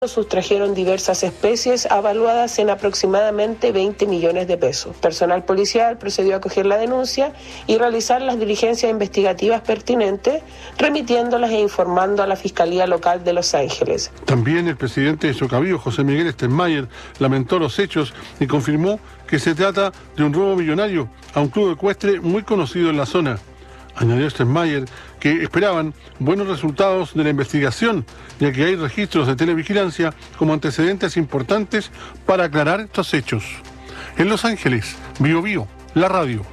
sustrajeron diversas especies avaluadas en aproximadamente 20 millones de pesos. Personal policial procedió a coger la denuncia y realizar las diligencias investigativas pertinentes, remitiéndolas e informando a la Fiscalía Local de Los Ángeles. También el presidente de Socavío, José Miguel Stenmayer, lamentó los hechos y confirmó que se trata de un robo millonario a un club ecuestre muy conocido en la zona. Añadió Stenmayer que esperaban buenos resultados de la investigación, ya que hay registros de televigilancia como antecedentes importantes para aclarar estos hechos. En Los Ángeles, Bio, la radio.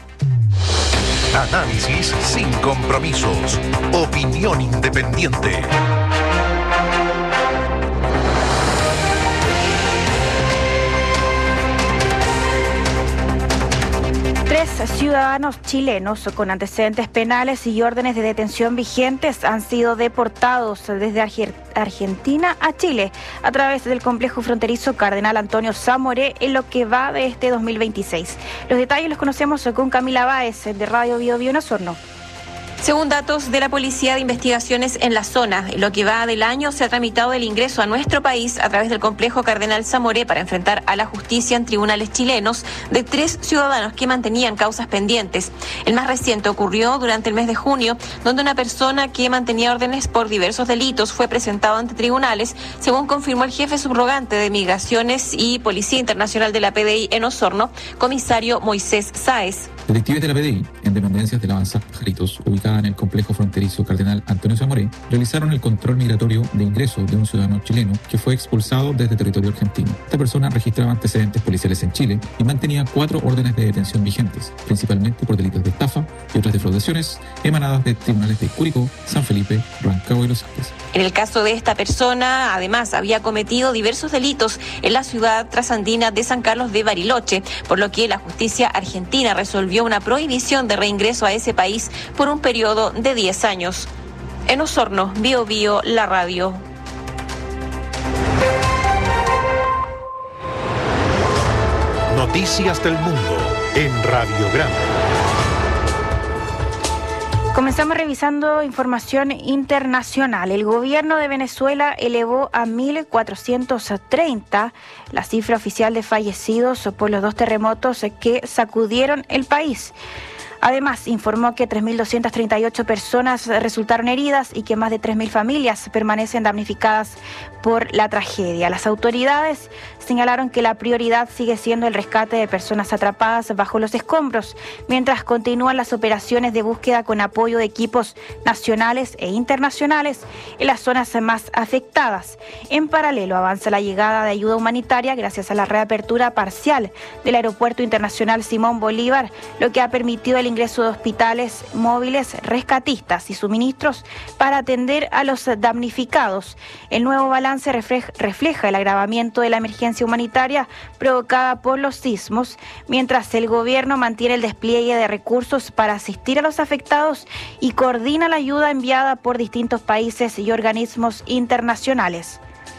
Análisis sin compromisos. Opinión independiente. Ciudadanos chilenos con antecedentes penales y órdenes de detención vigentes han sido deportados desde Argentina a Chile a través del complejo fronterizo Cardenal Antonio Zamoré en lo que va de este 2026. Los detalles los conocemos con Camila Báez de Radio Bio en Osorno. Según datos de la Policía de Investigaciones en la zona, en lo que va del año se ha tramitado el ingreso a nuestro país a través del complejo Cardenal Zamoré para enfrentar a la justicia en tribunales chilenos de 3 ciudadanos que mantenían causas pendientes. El más reciente ocurrió durante el mes de junio, donde una persona que mantenía órdenes por diversos delitos fue presentado ante tribunales, según confirmó el jefe subrogante de Migraciones y Policía Internacional de la PDI en Osorno, comisario Moisés Sáez. Detectives de la PDI, en dependencias de la Avanzada Pajaritos, ubicada en el complejo fronterizo Cardenal Antonio Zamoré, realizaron el control migratorio de ingreso de un ciudadano chileno que fue expulsado desde territorio argentino. Esta persona registraba antecedentes policiales en Chile y mantenía 4 órdenes de detención vigentes, principalmente por delitos de estafa y otras defraudaciones emanadas de tribunales de Curicó, San Felipe, Rancagua y Los Andes. En el caso de esta persona, además, había cometido diversos delitos en la ciudad trasandina de San Carlos de Bariloche, por lo que la justicia argentina resolvió una prohibición de reingreso a ese país por un periodo de 10 años. En Osorno, Bio, la radio. Noticias del mundo en Radiograma. Comenzamos revisando información internacional. El gobierno de Venezuela elevó a 1.430 la cifra oficial de fallecidos por los 2 terremotos que sacudieron el país. Además, informó que 3.238 personas resultaron heridas y que más de 3.000 familias permanecen damnificadas por la tragedia. Las autoridades señalaron que la prioridad sigue siendo el rescate de personas atrapadas bajo los escombros, mientras continúan las operaciones de búsqueda con apoyo de equipos nacionales e internacionales en las zonas más afectadas. En paralelo, avanza la llegada de ayuda humanitaria gracias a la reapertura parcial del Aeropuerto Internacional Simón Bolívar, lo que ha permitido el ingreso de hospitales móviles, rescatistas y suministros para atender a los damnificados. El nuevo balance refleja el agravamiento de la emergencia humanitaria provocada por los sismos, mientras el gobierno mantiene el despliegue de recursos para asistir a los afectados y coordina la ayuda enviada por distintos países y organismos internacionales.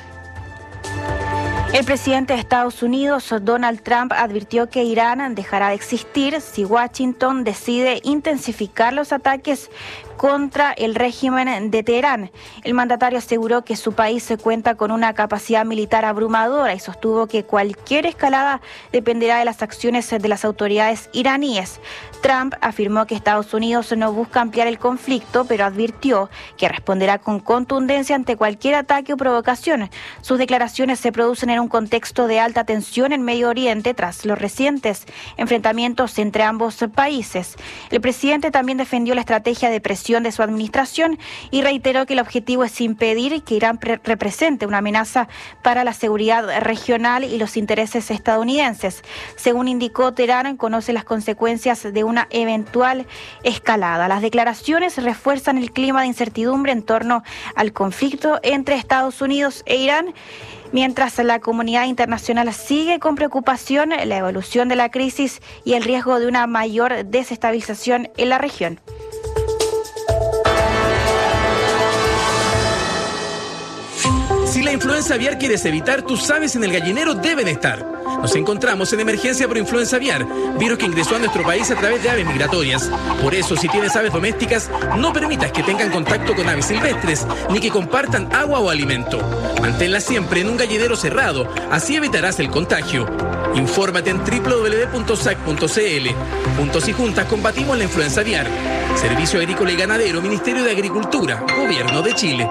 El presidente de Estados Unidos, Donald Trump, advirtió que Irán dejará de existir si Washington decide intensificar los ataques contra el régimen de Teherán. El mandatario aseguró que su país se cuenta con una capacidad militar abrumadora y sostuvo que cualquier escalada dependerá de las acciones de las autoridades iraníes. Trump afirmó que Estados Unidos no busca ampliar el conflicto, pero advirtió que responderá con contundencia ante cualquier ataque o provocación. Sus declaraciones se producen en un contexto de alta tensión en Medio Oriente tras los recientes enfrentamientos entre ambos países. El presidente también defendió la estrategia de presión de su administración y reiteró que el objetivo es impedir que Irán represente una amenaza para la seguridad regional y los intereses estadounidenses. Según indicó, Teherán conoce las consecuencias de una eventual escalada. Las declaraciones refuerzan el clima de incertidumbre en torno al conflicto entre Estados Unidos e Irán, mientras la comunidad internacional sigue con preocupación la evolución de la crisis y el riesgo de una mayor desestabilización en la región. Si la influenza aviar quieres evitar, tus aves en el gallinero deben estar. Nos encontramos en emergencia por influenza aviar, virus que ingresó a nuestro país a través de aves migratorias. Por eso, si tienes aves domésticas, no permitas que tengan contacto con aves silvestres, ni que compartan agua o alimento. Manténlas siempre en un gallinero cerrado, así evitarás el contagio. Infórmate en www.sac.cl. Juntos y juntas combatimos la influenza aviar. Servicio Agrícola y Ganadero, Ministerio de Agricultura, Gobierno de Chile.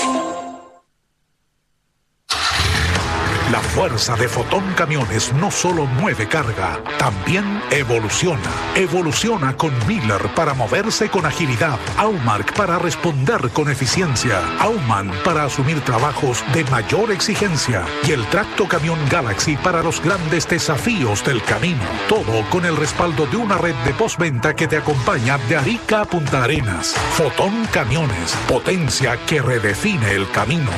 La fuerza de Fotón Camiones no solo mueve carga, también evoluciona. Evoluciona con Miller para moverse con agilidad, Aumark para responder con eficiencia, Aumann para asumir trabajos de mayor exigencia y el Tracto Camión Galaxy para los grandes desafíos del camino. Todo con el respaldo de una red de postventa que te acompaña de Arica a Punta Arenas. Fotón Camiones, potencia que redefine el camino.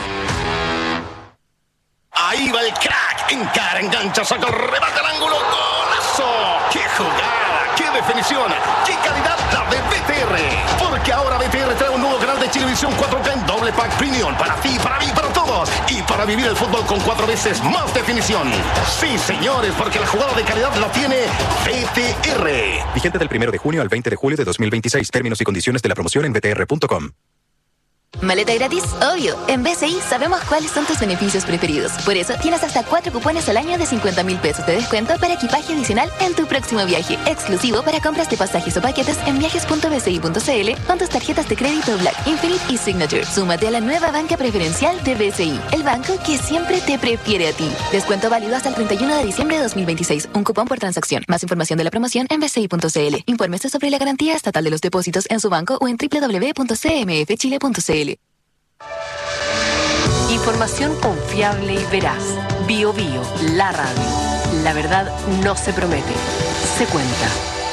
Ahí va el crack, encara, engancha, saca, remata al ángulo, ¡golazo! ¡Qué jugada! ¡Qué definición! ¡Qué calidad la de BTR! Porque ahora BTR trae un nuevo canal de Chilevisión 4K en doble pack premium para ti, para mí, para todos y para vivir el fútbol con 4 veces más definición. Sí, señores, porque la jugada de calidad la tiene BTR. Vigente del 1 de junio al 20 de julio de 2026. Términos y condiciones de la promoción en btr.com. ¿Maleta gratis? Obvio. En BCI sabemos cuáles son tus beneficios preferidos. Por eso tienes hasta 4 cupones al año de 50.000 pesos de descuento para equipaje adicional en tu próximo viaje. Exclusivo para compras de pasajes o paquetes en viajes.bci.cl con tus tarjetas de crédito Black, Infinite y Signature. Súmate a la nueva banca preferencial de BCI, el banco que siempre te prefiere a ti. Descuento válido hasta el 31 de diciembre de 2026. Un cupón por transacción. Más información de la promoción en bci.cl. Infórmese sobre la garantía estatal de los depósitos en su banco o en www.cmfchile.cl. Información confiable y veraz. Bio Bio, la radio. La verdad no se promete, se cuenta.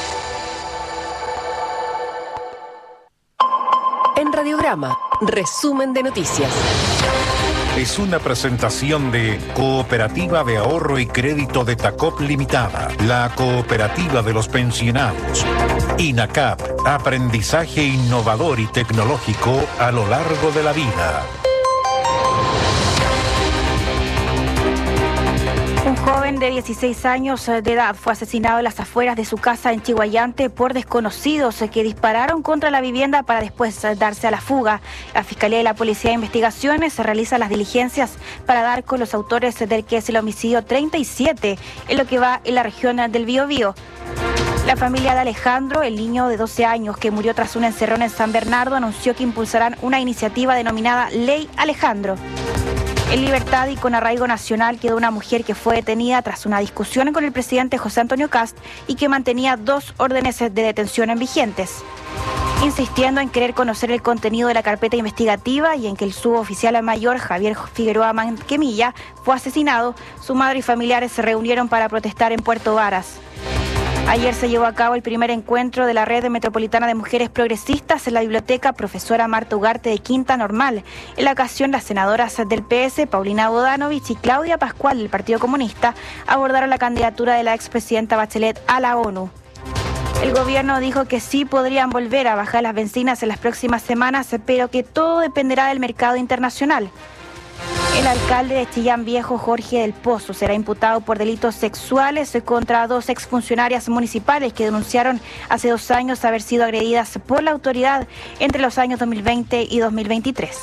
En Radiograma, resumen de noticias. Es una presentación de Cooperativa de Ahorro y Crédito de Tacop Limitada, la cooperativa de los pensionados. INACAP, aprendizaje innovador y tecnológico a lo largo de la vida. Un joven de 16 años de edad fue asesinado en las afueras de su casa en Chihuayante por desconocidos que dispararon contra la vivienda para después darse a la fuga. La Fiscalía y la Policía de Investigaciones realizan las diligencias para dar con los autores del que es el homicidio 37 en lo que va en la región del Biobío. La familia de Alejandro, el niño de 12 años que murió tras un encerrón en San Bernardo, anunció que impulsarán una iniciativa denominada Ley Alejandro. En libertad y con arraigo nacional quedó una mujer que fue detenida tras una discusión con el presidente José Antonio Kast y que mantenía 2 órdenes de detención vigentes. Insistiendo en querer conocer el contenido de la carpeta investigativa y en que el suboficial mayor Javier Figueroa Manquemilla fue asesinado, su madre y familiares se reunieron para protestar en Puerto Varas. Ayer se llevó a cabo el primer encuentro de la Red Metropolitana de Mujeres Progresistas en la Biblioteca Profesora Marta Ugarte de Quinta Normal. En la ocasión, las senadoras del PS, Paulina Bodanovich y Claudia Pascual del Partido Comunista, abordaron la candidatura de la expresidenta Bachelet a la ONU. El gobierno dijo que sí podrían volver a bajar las bencinas en las próximas semanas, pero que todo dependerá del mercado internacional. El alcalde de Chillán Viejo, Jorge del Pozo, será imputado por delitos sexuales contra 2 exfuncionarias municipales que denunciaron hace 2 años haber sido agredidas por la autoridad entre los años 2020 y 2023.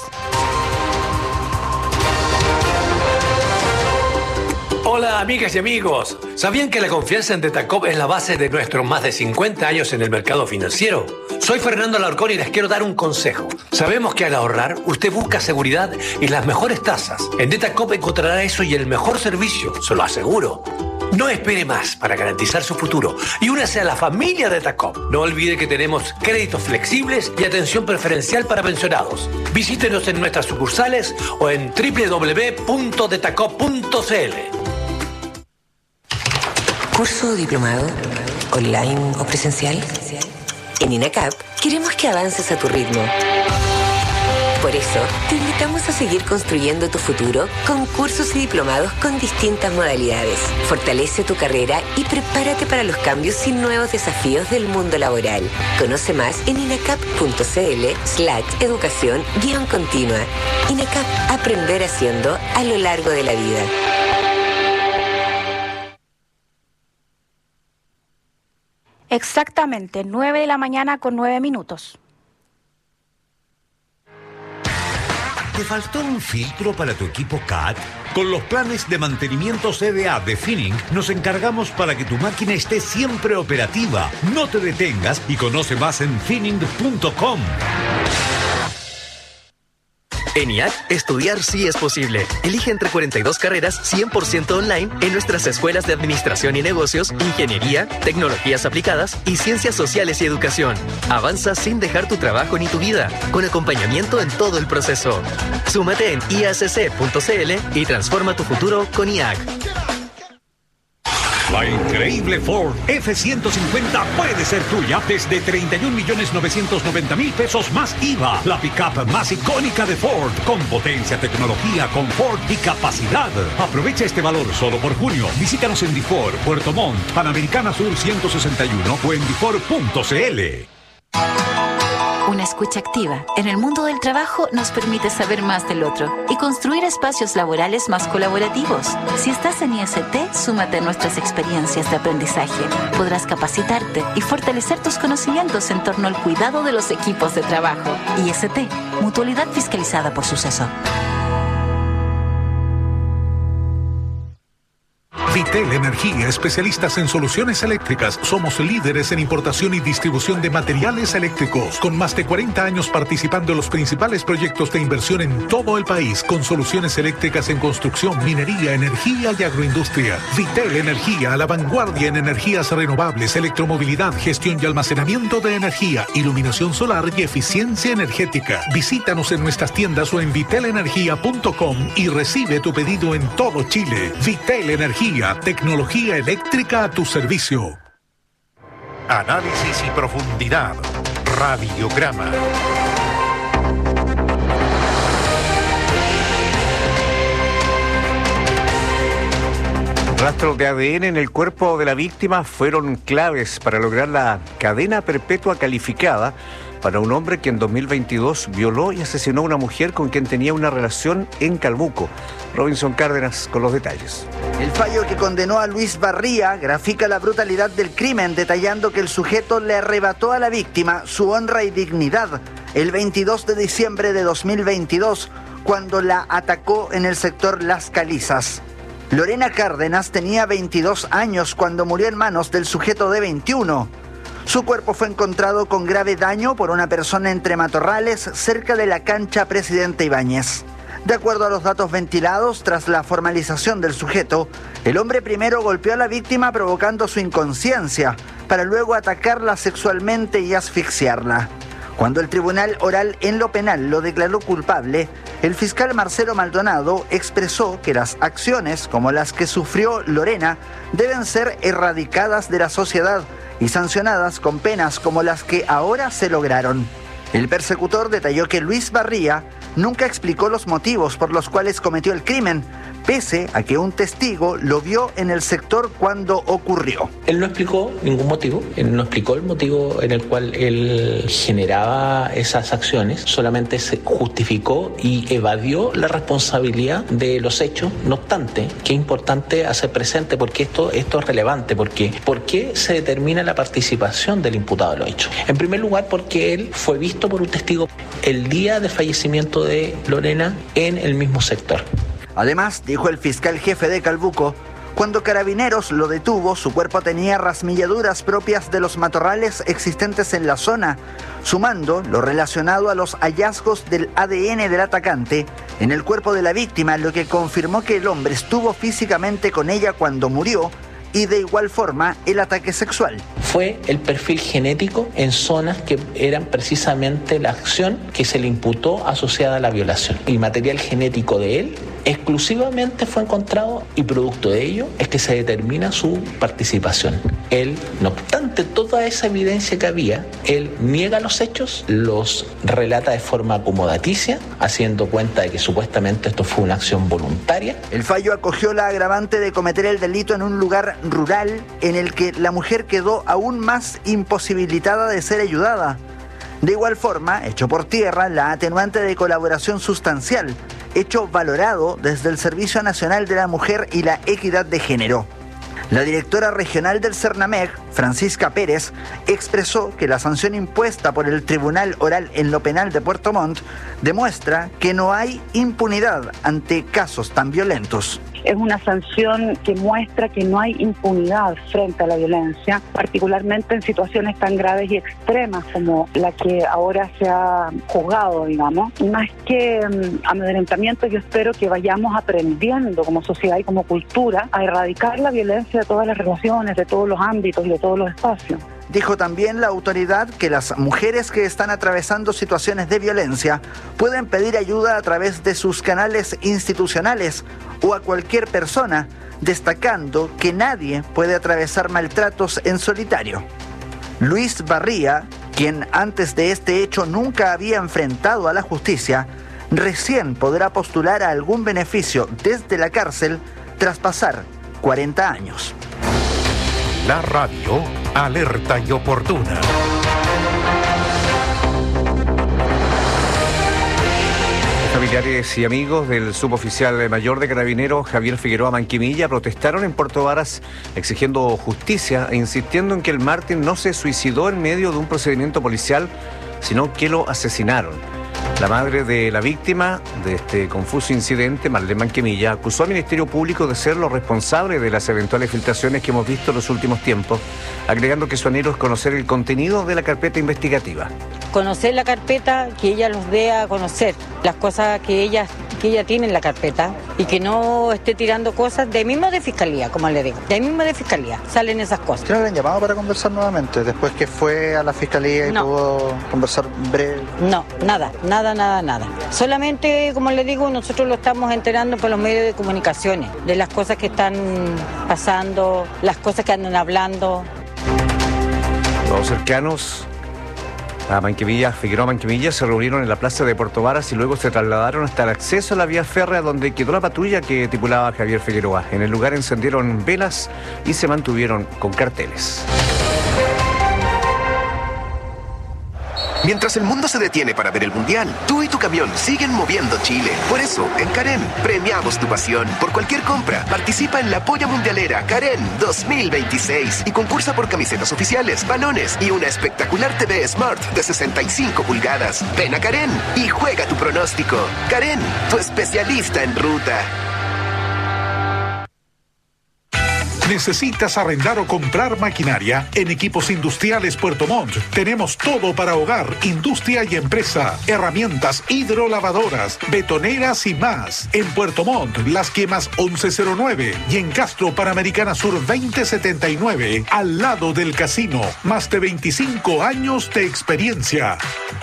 Hola amigas y amigos, ¿sabían que la confianza en Detacop es la base de nuestros más de 50 años en el mercado financiero? Soy Fernando Alarcón y les quiero dar un consejo. Sabemos que al ahorrar usted busca seguridad y las mejores tasas. En Detacop encontrará eso y el mejor servicio, se lo aseguro. No espere más para garantizar su futuro y únase a la familia Detacop. No olvide que tenemos créditos flexibles y atención preferencial para pensionados. Visítenos en nuestras sucursales o en www.detacop.cl. ¿Curso diplomado? ¿Online o presencial? En INACAP queremos que avances a tu ritmo. Por eso, te invitamos a seguir construyendo tu futuro con cursos y diplomados con distintas modalidades. Fortalece tu carrera y prepárate para los cambios y nuevos desafíos del mundo laboral. Conoce más en inacap.cl/educación-continua. INACAP, aprender haciendo a lo largo de la vida. Exactamente, 9 de la mañana con 9 minutos. ¿Te faltó un filtro para tu equipo CAT? Con los planes de mantenimiento CDA de Finning nos encargamos para que tu máquina esté siempre operativa. No te detengas y conoce más en finning.com. En IAC, estudiar sí es posible. Elige entre 42 carreras 100% online en nuestras escuelas de Administración y Negocios, Ingeniería, Tecnologías Aplicadas y Ciencias Sociales y Educación. Avanza sin dejar tu trabajo ni tu vida, con acompañamiento en todo el proceso. Súmate en iacc.cl y transforma tu futuro con IAC. La increíble Ford F-150 puede ser tuya desde 31.990.000 pesos más IVA. La pick-up más icónica de Ford, con potencia, tecnología, confort y capacidad. Aprovecha este valor solo por junio. Visítanos en Difor, Puerto Montt, Panamericana Sur 161 o en difor.cl. Una escucha activa en el mundo del trabajo nos permite saber más del otro y construir espacios laborales más colaborativos. Si estás en IST, súmate a nuestras experiencias de aprendizaje. Podrás capacitarte y fortalecer tus conocimientos en torno al cuidado de los equipos de trabajo. IST, mutualidad fiscalizada por Suceso. Vitel Energía, especialistas en soluciones eléctricas. Somos líderes en importación y distribución de materiales eléctricos, con más de 40 años participando en los principales proyectos de inversión en todo el país, con soluciones eléctricas en construcción, minería, energía y agroindustria. Vitel Energía, a la vanguardia en energías renovables, electromovilidad, gestión y almacenamiento de energía, iluminación solar y eficiencia energética. Visítanos en nuestras tiendas o en vitelenergia.com y recibe tu pedido en todo Chile. Vitel Energía, tecnología eléctrica a tu servicio. Análisis y profundidad. Radiograma. Rastros de ADN en el cuerpo de la víctima fueron claves para lograr la cadena perpetua calificada para un hombre que en 2022 violó y asesinó a una mujer con quien tenía una relación en Calbuco. Robinson Cárdenas con los detalles. El fallo que condenó a Luis Barría grafica la brutalidad del crimen, detallando que el sujeto le arrebató a la víctima su honra y dignidad el 22 de diciembre de 2022, cuando la atacó en el sector Las Calizas. Lorena Cárdenas tenía 22 años cuando murió en manos del sujeto de 21. Su cuerpo fue encontrado con grave daño por una persona entre matorrales cerca de la cancha Presidente Ibáñez. De acuerdo a los datos ventilados, tras la formalización del sujeto, el hombre primero golpeó a la víctima provocando su inconsciencia, para luego atacarla sexualmente y asfixiarla. Cuando el Tribunal Oral en lo Penal lo declaró culpable, el fiscal Marcelo Maldonado expresó que las acciones como las que sufrió Lorena deben ser erradicadas de la sociedad y sancionadas con penas como las que ahora se lograron. El persecutor detalló que Luis Barría nunca explicó los motivos por los cuales cometió el crimen, pese a que un testigo lo vio en el sector cuando ocurrió. Él no explicó ningún motivo, él no explicó el motivo en el cual él generaba esas acciones, solamente se justificó y evadió la responsabilidad de los hechos. No obstante, que es importante hacer presente, porque esto es relevante, porque ¿por qué se determina la participación del imputado en los hechos? En primer lugar, porque él fue visto por un testigo el día del fallecimiento de Lorena en el mismo sector. Además, dijo el fiscal jefe de Calbuco, cuando Carabineros lo detuvo, su cuerpo tenía rasmilladuras propias de los matorrales existentes en la zona, sumando lo relacionado a los hallazgos del ADN del atacante en el cuerpo de la víctima, lo que confirmó que el hombre estuvo físicamente con ella cuando murió, y de igual forma el ataque sexual. Fue el perfil genético en zonas que eran precisamente la acción que se le imputó asociada a la violación. El material genético de él Exclusivamente fue encontrado y producto de ello es que se determina su participación. Él, no obstante toda esa evidencia que había, él niega los hechos, los relata de forma acomodaticia, haciendo cuenta de que supuestamente esto fue una acción voluntaria. El fallo acogió la agravante de cometer el delito en un lugar rural en el que la mujer quedó aún más imposibilitada de ser ayudada. De igual forma, echó por tierra la atenuante de colaboración sustancial, hecho valorado desde el Servicio Nacional de la Mujer y la Equidad de Género. La directora regional del Cernameg, Francisca Pérez, expresó que la sanción impuesta por el Tribunal Oral en lo Penal de Puerto Montt demuestra que no hay impunidad ante casos tan violentos. Es una sanción que muestra que no hay impunidad frente a la violencia, particularmente en situaciones tan graves y extremas como la que ahora se ha juzgado, digamos. Y más que amedrentamiento, yo espero que vayamos aprendiendo como sociedad y como cultura a erradicar la violencia de todas las relaciones, de todos los ámbitos y de todos los espacios. Dijo también la autoridad que las mujeres que están atravesando situaciones de violencia pueden pedir ayuda a través de sus canales institucionales o a cualquier persona, destacando que nadie puede atravesar maltratos en solitario. Luis Barría, quien antes de este hecho nunca había enfrentado a la justicia, recién podrá postular a algún beneficio desde la cárcel tras pasar 40 años. La radio alerta y oportuna. Familiares y amigos del suboficial mayor de Carabineros Javier Figueroa Manquimilla protestaron en Puerto Varas exigiendo justicia e insistiendo en que el mártir no se suicidó en medio de un procedimiento policial, sino que lo asesinaron. La madre de la víctima de este confuso incidente, Marlene Manquimilla, acusó al Ministerio Público de ser los responsables de las eventuales filtraciones que hemos visto en los últimos tiempos, agregando que su anhelo es conocer el contenido de la carpeta investigativa. Conocer la carpeta, que ella los dé a conocer, las cosas que ella tiene en la carpeta y que no esté tirando cosas de mismo de fiscalía, como le digo, de mismo de fiscalía, salen esas cosas. ¿Tiene un llamado para conversar nuevamente después que fue a la fiscalía y pudo conversar breve? No, nada. Solamente, como le digo, nosotros lo estamos enterando por los medios de comunicaciones, de las cosas que están pasando, las cosas que andan hablando. Los cercanos a Figueroa Manquimilla se reunieron en la plaza de Puerto Varas y luego se trasladaron hasta el acceso a la vía férrea donde quedó la patrulla que tripulaba Javier Figueroa. En el lugar encendieron velas y se mantuvieron con carteles. Mientras el mundo se detiene para ver el Mundial, tú y tu camión siguen moviendo Chile. Por eso, en Karen, premiamos tu pasión. Por cualquier compra, participa en la Polla Mundialera Karen 2026 y concursa por camisetas oficiales, balones y una espectacular TV Smart de 65 pulgadas. Ven a Karen y juega tu pronóstico. Karen, tu especialista en ruta. ¿Necesitas arrendar o comprar maquinaria? En Equipos Industriales Puerto Montt tenemos todo para hogar, industria y empresa. Herramientas hidrolavadoras, betoneras y más. En Puerto Montt, Las Quemas 1109 y en Castro Panamericana Sur 2079, al lado del casino. Más de 25 años de experiencia.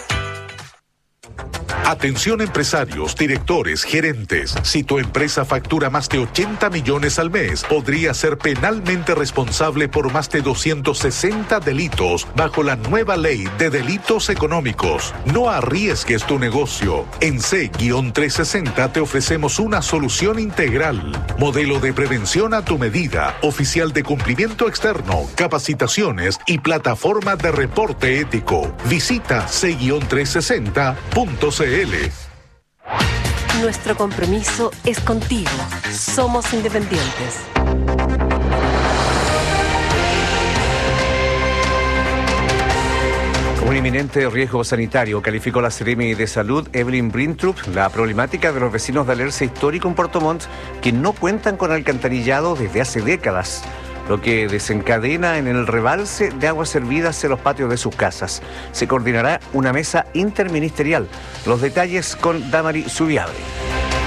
Atención empresarios, directores, gerentes. Si tu empresa factura más de 80 millones al mes, podría ser penalmente responsable por más de 260 delitos bajo la nueva ley de delitos económicos. No arriesgues tu negocio. En C-360 te ofrecemos una solución integral. Modelo de prevención a tu medida, oficial de cumplimiento externo, capacitaciones y plataforma de reporte ético. Visita C-360.cl. Nuestro compromiso es contigo. Somos independientes. Como un inminente riesgo sanitario, calificó la Seremi de Salud, Evelyn Brintrup, la problemática de los vecinos de Alerce Histórico en Puerto Montt, que no cuentan con alcantarillado desde hace décadas, lo que desencadena en el rebalse de aguas servidas en los patios de sus casas. Se coordinará una mesa interministerial. Los detalles con Damari Zubiabre.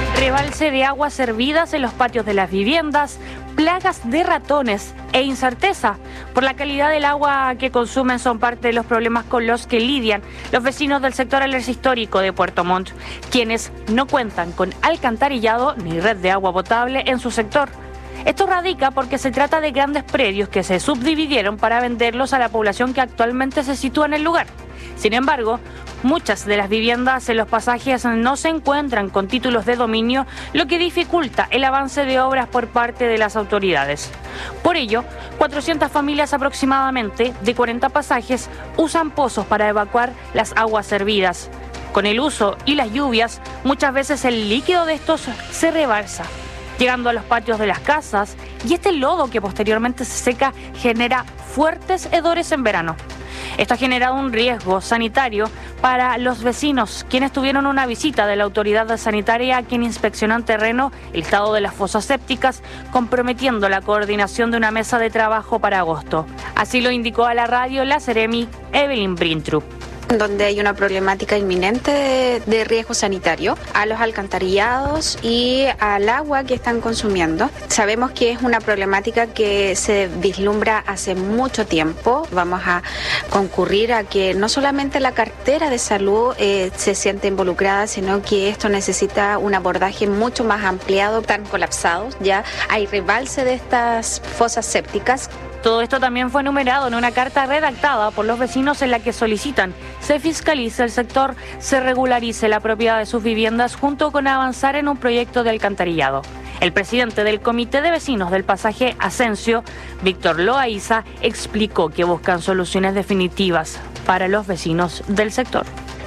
Rebalse de aguas servidas en los patios de las viviendas, plagas de ratones e incerteza por la calidad del agua que consumen son parte de los problemas con los que lidian los vecinos del sector alerce histórico de Puerto Montt, quienes no cuentan con alcantarillado ni red de agua potable en su sector. Esto radica porque se trata de grandes predios que se subdividieron para venderlos a la población que actualmente se sitúa en el lugar. Sin embargo, muchas de las viviendas en los pasajes no se encuentran con títulos de dominio, lo que dificulta el avance de obras por parte de las autoridades. Por ello, 400 familias aproximadamente de 40 pasajes usan pozos para evacuar las aguas servidas. Con el uso y las lluvias, muchas veces el líquido de estos se rebalsa, llegando a los patios de las casas, y este lodo que posteriormente se seca genera fuertes hedores en verano. Esto ha generado un riesgo sanitario para los vecinos, quienes tuvieron una visita de la autoridad sanitaria quien inspeccionó en terreno el estado de las fosas sépticas, comprometiendo la coordinación de una mesa de trabajo para agosto. Así lo indicó a la radio la Seremi Evelyn Brintrup. Donde hay una problemática inminente de riesgo sanitario a los alcantarillados y al agua que están consumiendo. Sabemos que es una problemática que se vislumbra hace mucho tiempo. Vamos a concurrir a que no solamente la cartera de salud se siente involucrada, sino que esto necesita un abordaje mucho más ampliado. Están colapsados, ya hay rebalse de estas fosas sépticas. Todo esto también fue enumerado en una carta redactada por los vecinos en la que solicitan se fiscalice el sector, se regularice la propiedad de sus viviendas junto con avanzar en un proyecto de alcantarillado. El presidente del Comité de Vecinos del Pasaje Asensio, Víctor Loaiza, explicó que buscan soluciones definitivas para los vecinos del sector.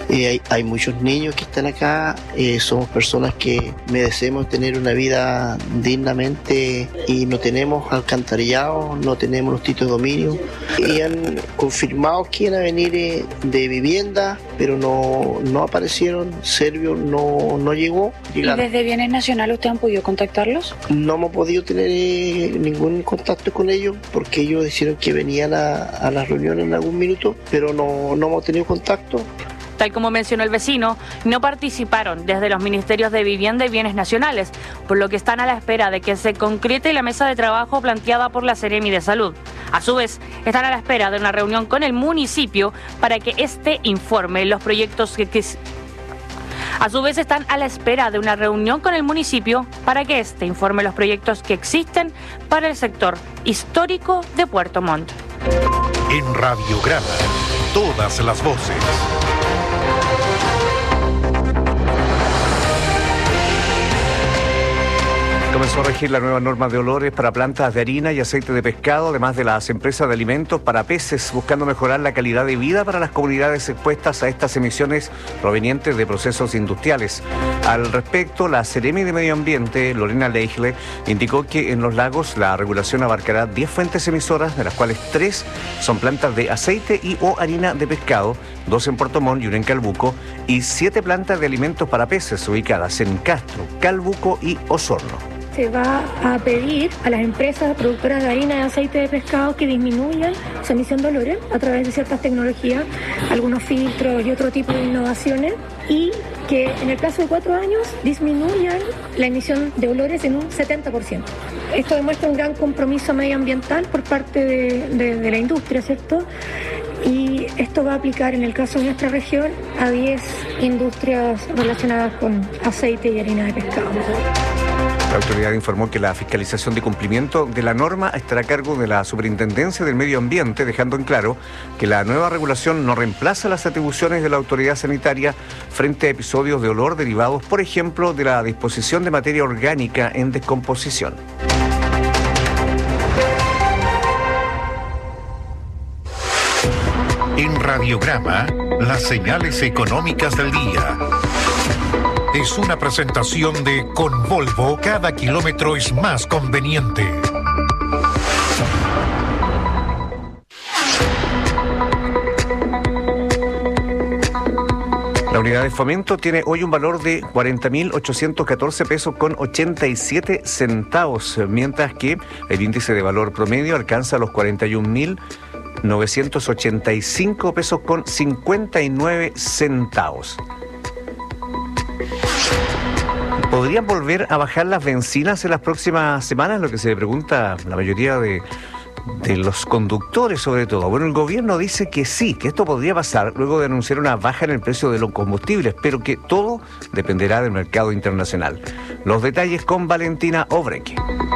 Hay muchos niños que están acá, somos personas que merecemos tener una vida dignamente y no tenemos alcantarillado, no tenemos los títulos de dominio y han confirmado que iban a venir de vivienda, pero no aparecieron, Servio no llegó. ¿Y desde Bienes Nacionales ustedes han podido contactarlos? No hemos podido tener ningún contacto con ellos porque ellos dijeron que venían a las reuniones en algún minuto, pero no hemos tenido contacto. Tal como mencionó el vecino, no participaron desde los Ministerios de Vivienda y Bienes Nacionales, por lo que están a la espera de que se concrete la mesa de trabajo planteada por la Seremi de Salud. A su vez, están a la espera de una reunión con el municipio para que éste informe los proyectos que existen para el sector histórico de Puerto Montt. En Radiograma, todas las voces. Comenzó a regir la nueva norma de olores para plantas de harina y aceite de pescado, además de las empresas de alimentos para peces, buscando mejorar la calidad de vida para las comunidades expuestas a estas emisiones provenientes de procesos industriales. Al respecto, la Seremi de Medio Ambiente, Lorena Leijle, indicó que en los lagos la regulación abarcará 10 fuentes emisoras, de las cuales 3 son plantas de aceite y o harina de pescado, 2 en Puerto Montt y 1 en Calbuco, y 7 plantas de alimentos para peces ubicadas en Castro, Calbuco y Osorno. Se va a pedir a las empresas productoras de harina y aceite de pescado que disminuyan su emisión de olores a través de ciertas tecnologías, algunos filtros y otro tipo de innovaciones, y que en el plazo de 4 años disminuyan la emisión de olores en un 70%. Esto demuestra un gran compromiso medioambiental por parte de la industria, ¿cierto? Y esto va a aplicar en el caso de nuestra región a 10 industrias relacionadas con aceite y harina de pescado. La autoridad informó que la fiscalización de cumplimiento de la norma estará a cargo de la Superintendencia del Medio Ambiente, dejando en claro que la nueva regulación no reemplaza las atribuciones de la autoridad sanitaria frente a episodios de olor derivados, por ejemplo, de la disposición de materia orgánica en descomposición. En Radiograma, las señales económicas del día. Es una presentación de Con Volvo, cada kilómetro es más conveniente. La unidad de fomento tiene hoy un valor de 40.814 pesos con 87 centavos, mientras que el índice de valor promedio alcanza los 41.985 pesos con 59 centavos. ¿Podrían volver a bajar las bencinas en las próximas semanas? Lo que se pregunta la mayoría de los conductores, sobre todo. Bueno, el gobierno dice que sí, que esto podría pasar luego de anunciar una baja en el precio de los combustibles, pero que todo dependerá del mercado internacional. Los detalles con Valentina Obreque.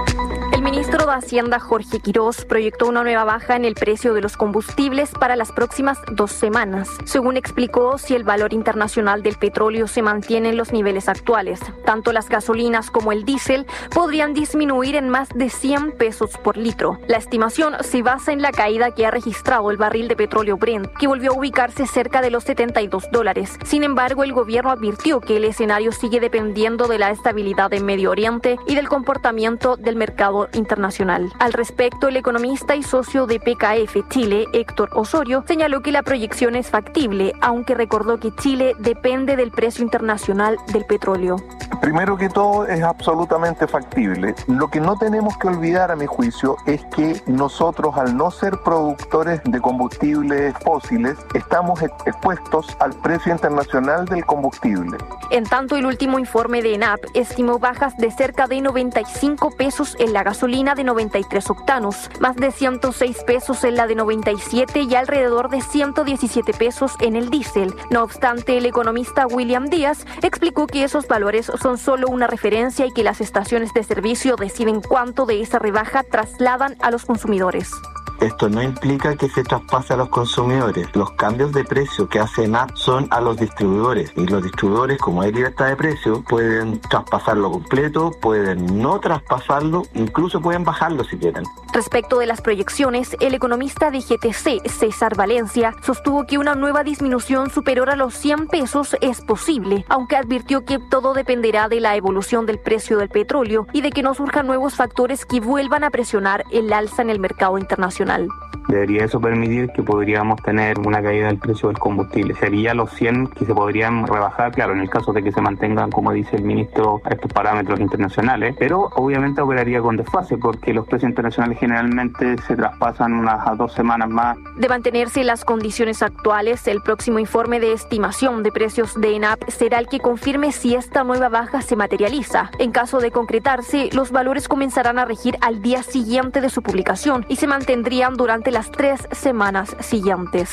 El ministro de Hacienda, Jorge Quirós, proyectó una nueva baja en el precio de los combustibles para las próximas 2 semanas. Según explicó, si el valor internacional del petróleo se mantiene en los niveles actuales, tanto las gasolinas como el diésel podrían disminuir en más de 100 pesos por litro. La estimación se basa en la caída que ha registrado el barril de petróleo Brent, que volvió a ubicarse cerca de los $72. Sin embargo, el gobierno advirtió que el escenario sigue dependiendo de la estabilidad en Medio Oriente y del comportamiento del mercado internacional. Al respecto, el economista y socio de PKF Chile, Héctor Osorio, señaló que la proyección es factible, aunque recordó que Chile depende del precio internacional del petróleo. Primero que todo, es absolutamente factible. Lo que no tenemos que olvidar, a mi juicio, es que nosotros, al no ser productores de combustibles fósiles, estamos expuestos al precio internacional del combustible. En tanto, el último informe de ENAP estimó bajas de cerca de 95 pesos en la gasolina de 93 octanos, más de 106 pesos en la de 97 y alrededor de 117 pesos en el diésel. No obstante, el economista William Díaz explicó que esos valores son solo una referencia y que las estaciones de servicio deciden cuánto de esa rebaja trasladan a los consumidores. Esto no implica que se traspase a los consumidores. Los cambios de precio que hace ENAP son a los distribuidores. Y los distribuidores, como hay libertad de precio, pueden traspasarlo completo, pueden no traspasarlo, incluso pueden bajarlo si quieren. Respecto de las proyecciones, el economista de GTC, César Valencia, sostuvo que una nueva disminución superior a los 100 pesos es posible, aunque advirtió que todo dependerá de la evolución del precio del petróleo y de que no surjan nuevos factores que vuelvan a presionar el alza en el mercado internacional. Debería eso permitir que podríamos tener una caída del precio del combustible. Sería los 100 que se podrían rebajar, claro, en el caso de que se mantengan, como dice el ministro, estos parámetros internacionales, pero obviamente operaría con desfase porque los precios internacionales generalmente se traspasan unas 2 semanas más. De mantenerse las condiciones actuales, el próximo informe de estimación de precios de ENAP será el que confirme si esta nueva baja se materializa. En caso de concretarse, los valores comenzarán a regir al día siguiente de su publicación y se mantendrían durante las 3 semanas siguientes.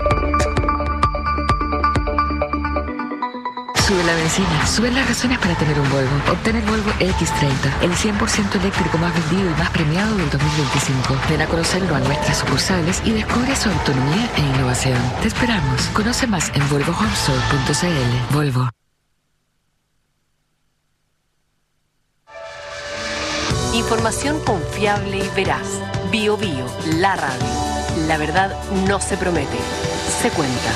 Sube la benzina, sube las razones para tener un Volvo. Obtén el Volvo X30, el 100% eléctrico más vendido y más premiado del 2025. Ven a conocerlo a nuestras sucursales y descubre su autonomía e innovación. Te esperamos. Conoce más en volvohomestore.cl. Volvo. Información confiable y veraz. Bio Bio, la radio. La verdad no se promete, se cuenta.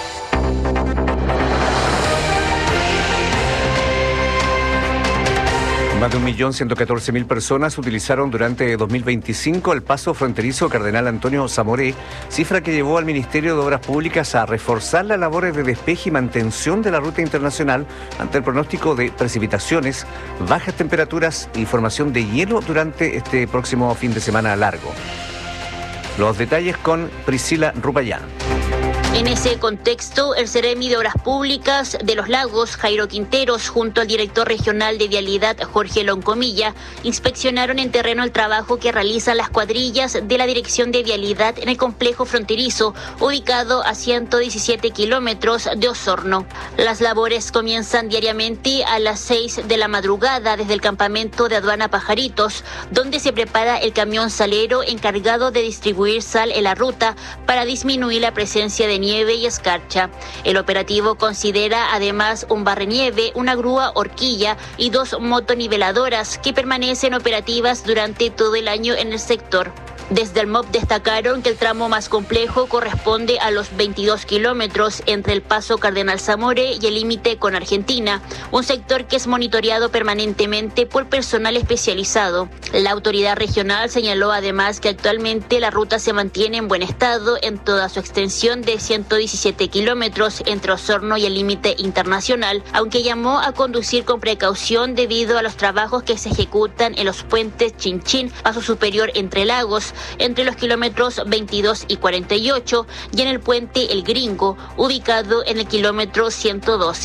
Más de 1.114.000 personas utilizaron durante 2025 el paso fronterizo Cardenal Antonio Zamoré, cifra que llevó al Ministerio de Obras Públicas a reforzar las labores de despeje y mantención de la ruta internacional ante el pronóstico de precipitaciones, bajas temperaturas y formación de hielo durante este próximo fin de semana largo. Los detalles con Priscila Rupayán. En ese contexto, el Seremi de Obras Públicas de Los Lagos, Jairo Quinteros, junto al director regional de Vialidad, Jorge Loncomilla, inspeccionaron en terreno el trabajo que realizan las cuadrillas de la Dirección de Vialidad en el complejo fronterizo, ubicado a 117 kilómetros de Osorno. Las labores comienzan diariamente a las 6 de la madrugada desde el campamento de aduana Pajaritos, donde se prepara el camión salero encargado de distribuir sal en la ruta para disminuir la presencia de nieve y escarcha. El operativo considera además un barrenieve, una grúa horquilla y 2 motoniveladoras que permanecen operativas durante todo el año en el sector. Desde el MOP destacaron que el tramo más complejo corresponde a los 22 kilómetros entre el paso Cardenal Zamoré y el límite con Argentina, un sector que es monitoreado permanentemente por personal especializado. La autoridad regional señaló además que actualmente la ruta se mantiene en buen estado en toda su extensión de 117 kilómetros entre Osorno y el límite internacional, aunque llamó a conducir con precaución debido a los trabajos que se ejecutan en los puentes Chinchín, Paso Superior Entre Lagos, entre los kilómetros 22 y 48, y en el puente El Gringo, ubicado en el kilómetro 112.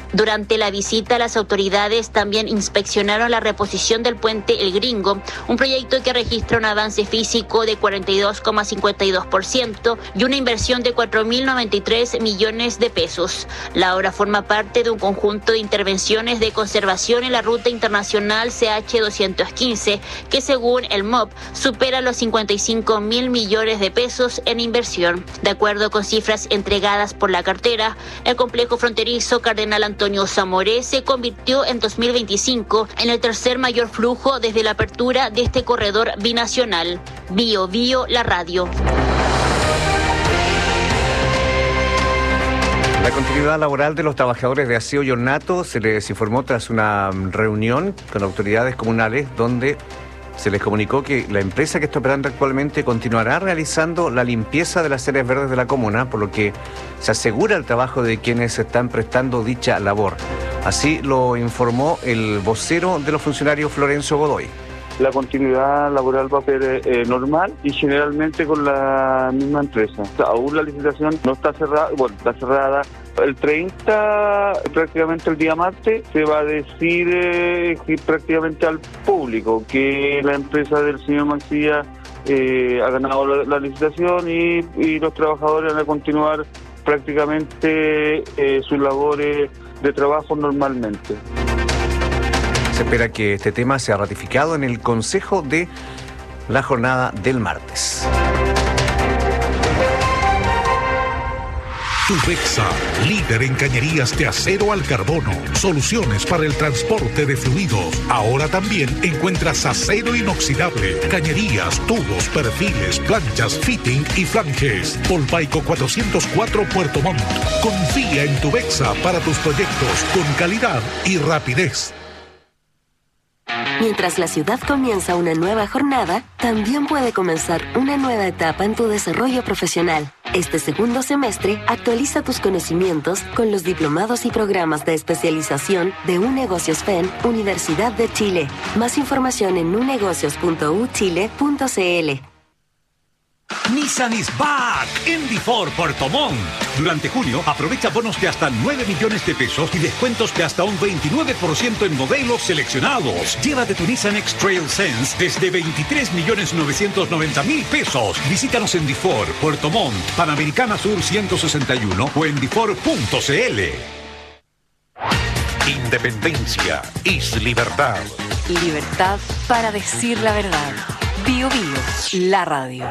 Durante la visita, las autoridades también inspeccionaron la reposición del puente El Gringo, un proyecto que registra un avance físico de 42,52% y una inversión de 4.093 millones de pesos. La obra forma parte de un conjunto de intervenciones de conservación en la ruta internacional CH215, que según el MOP supera los 55.000 millones de pesos en inversión. De acuerdo con cifras entregadas por la cartera, el complejo fronterizo Cardenal Antonio Zamoré se convirtió en 2025 en el tercer mayor flujo desde la apertura de este corredor binacional. Bio Bio, la radio. La continuidad laboral de los trabajadores de aseo y ornato se les informó tras una reunión con autoridades comunales donde se les comunicó que la empresa que está operando actualmente continuará realizando la limpieza de las áreas verdes de la comuna, por lo que se asegura el trabajo de quienes están prestando dicha labor. Así lo informó el vocero de los funcionarios, Florencio Godoy. La continuidad laboral va a ser normal y generalmente con la misma empresa. Aún la licitación no está cerrada, está cerrada. El 30, prácticamente el día martes, se va a decir que prácticamente al público que la empresa del señor Mancilla ha ganado la licitación y los trabajadores van a continuar prácticamente sus labores de trabajo normalmente. Se espera que este tema sea ratificado en el Consejo de la jornada del martes. Tubexa, líder en cañerías de acero al carbono. Soluciones para el transporte de fluidos. Ahora también encuentras acero inoxidable, cañerías, tubos, perfiles, planchas, fitting y flanges. Polpaico 404 Puerto Montt. Confía en Tubexa para tus proyectos con calidad y rapidez. Mientras la ciudad comienza una nueva jornada, también puede comenzar una nueva etapa en tu desarrollo profesional. Este segundo semestre, actualiza tus conocimientos con los diplomados y programas de especialización de UNegocios FEN, Universidad de Chile. Más información en unegocios.uchile.cl. Nissan is back en Difor Puerto Montt. Durante junio, aprovecha bonos de hasta 9 millones de pesos y descuentos de hasta un 29% en modelos seleccionados. Llévate tu Nissan X-Trail Sense desde 23.990.000 pesos. Visítanos en Difor Puerto Montt, Panamericana Sur 161 o en difor.cl. Independencia es libertad. Libertad para decir la verdad. Bio Bio, la radio.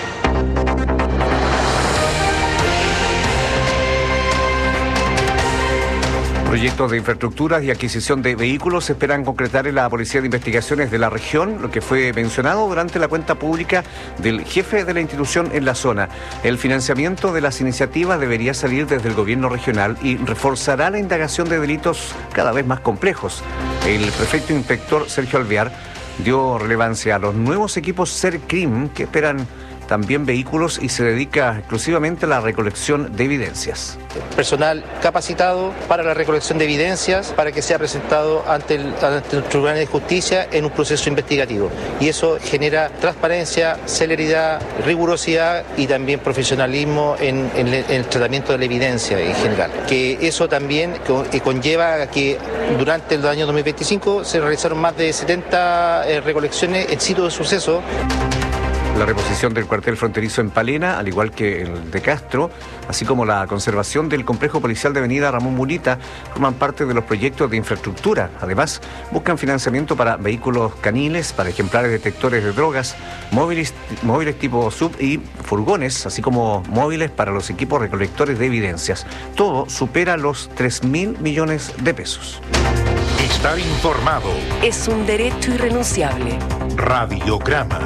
Proyectos de infraestructuras y adquisición de vehículos se esperan concretar en la Policía de Investigaciones de la región, lo que fue mencionado durante la cuenta pública del jefe de la institución en la zona. El financiamiento de las iniciativas debería salir desde el gobierno regional y reforzará la indagación de delitos cada vez más complejos. El prefecto inspector Sergio Alvear dio relevancia a los nuevos equipos Sercrim que esperan también vehículos y se dedica exclusivamente a la recolección de evidencias. Personal capacitado para la recolección de evidencias para que sea presentado ante el Tribunal de Justicia en un proceso investigativo. Y eso genera transparencia, celeridad, rigurosidad y también profesionalismo en el tratamiento de la evidencia en general. Que eso también conlleva a que durante el año 2025 se realizaron más de 70 recolecciones en sitio de suceso. La reposición del cuartel fronterizo en Palena, al igual que el de Castro, así como la conservación del complejo policial de avenida Ramón Munita, forman parte de los proyectos de infraestructura. Además, buscan financiamiento para vehículos caniles, para ejemplares detectores de drogas, móviles tipo sub y furgones, así como móviles para los equipos recolectores de evidencias. Todo supera los 3.000 millones de pesos. Estar informado es un derecho irrenunciable. Radiograma.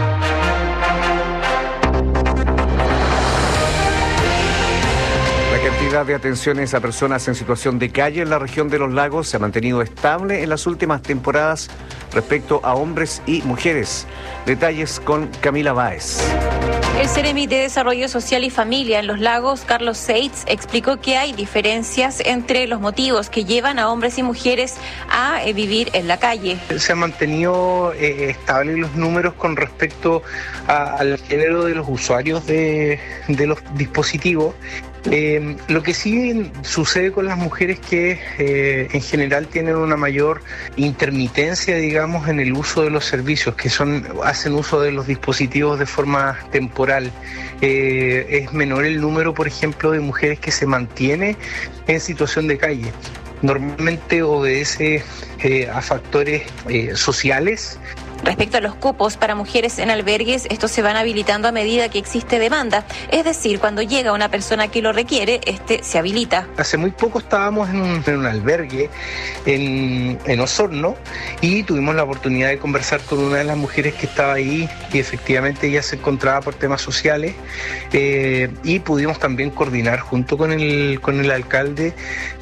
La cantidad de atenciones a personas en situación de calle en la región de los lagos se ha mantenido estable en las últimas temporadas respecto a hombres y mujeres. Detalles con Camila Báez. El Ceremi de Desarrollo Social y Familia en Los Lagos, Carlos Seitz, explicó que hay diferencias entre los motivos que llevan a hombres y mujeres a vivir en la calle. Se han mantenido estables los números con respecto al género de los usuarios de los dispositivos Lo que sí sucede con las mujeres es que en general tienen una mayor intermitencia, digamos, en el uso de los servicios, que hacen uso de los dispositivos de forma temporal. Es menor el número, por ejemplo, de mujeres que se mantiene en situación de calle. Normalmente obedece a factores sociales. Respecto a los cupos para mujeres en albergues, estos se van habilitando a medida que existe demanda. Es decir, cuando llega una persona que lo requiere, se habilita. Hace muy poco estábamos en un albergue en Osorno y tuvimos la oportunidad de conversar con una de las mujeres que estaba ahí y efectivamente ella se encontraba por temas sociales y pudimos también coordinar junto con el alcalde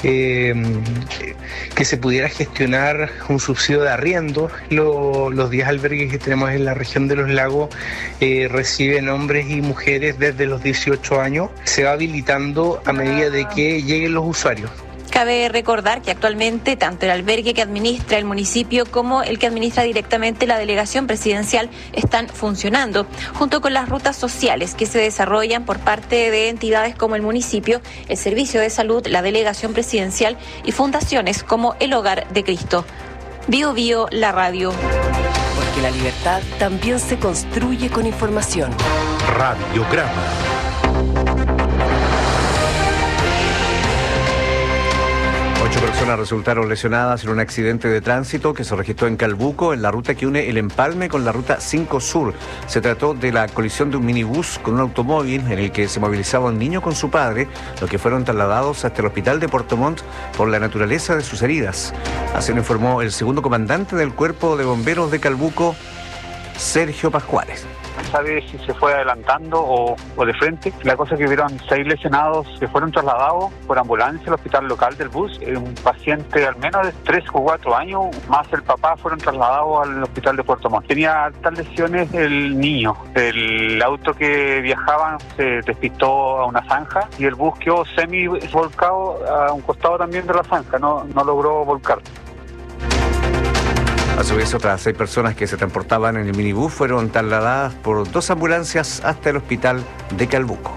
que se pudiera gestionar un subsidio de arriendo. Los 10 albergues que tenemos en la región de los lagos reciben hombres y mujeres desde los 18 años. Se va habilitando a medida de que lleguen los usuarios. Cabe recordar que actualmente tanto el albergue que administra el municipio como el que administra directamente la delegación presidencial están funcionando, junto con las rutas sociales que se desarrollan por parte de entidades como el municipio, el Servicio de Salud, la delegación presidencial y fundaciones como el Hogar de Cristo. Bio Bio, la radio. Porque la libertad también se construye con información. Radiograma. 8 personas resultaron lesionadas en un accidente de tránsito que se registró en Calbuco, en la ruta que une el Empalme con la ruta 5 Sur. Se trató de la colisión de un minibús con un automóvil en el que se movilizaba un niño con su padre, los que fueron trasladados hasta el hospital de Puerto Montt por la naturaleza de sus heridas. Así lo informó el segundo comandante del Cuerpo de Bomberos de Calbuco, Sergio Pascuales. Sabe si se fue adelantando o de frente. La cosa es que hubieron 6 lesionados que fueron trasladados por ambulancia al hospital local del bus. Un paciente al menos de 3 o 4 años, más el papá, fueron trasladados al hospital de Puerto Montt. Tenía altas lesiones el niño. El auto que viajaban se despistó a una zanja y el bus quedó semi volcado a un costado también de la zanja. No logró volcar. A su vez, otras 6 personas que se transportaban en el minibús fueron trasladadas por 2 ambulancias hasta el hospital de Calbuco.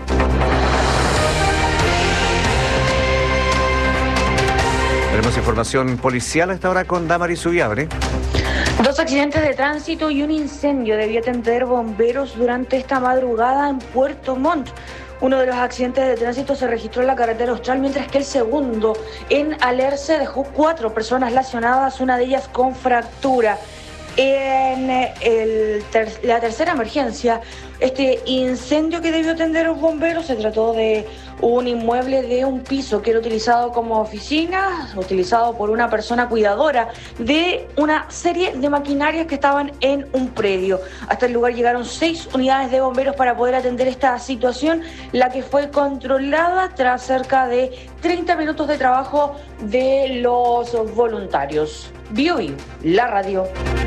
Tenemos información policial a esta hora con Damaris Ubiabre. 2 accidentes de tránsito y un incendio debió atender bomberos durante esta madrugada en Puerto Montt. Uno de los accidentes de tránsito se registró en la carretera Austral, mientras que el segundo en Alerce dejó 4 personas lesionadas, una de ellas con fractura. En la tercera emergencia, este incendio que debió atender los bomberos se trató de un inmueble de un piso que era utilizado como oficina, utilizado por una persona cuidadora de una serie de maquinarias que estaban en un predio. Hasta el lugar llegaron 6 unidades de bomberos para poder atender esta situación, la que fue controlada tras cerca de 30 minutos de trabajo de los voluntarios. Bio Bio, la radio.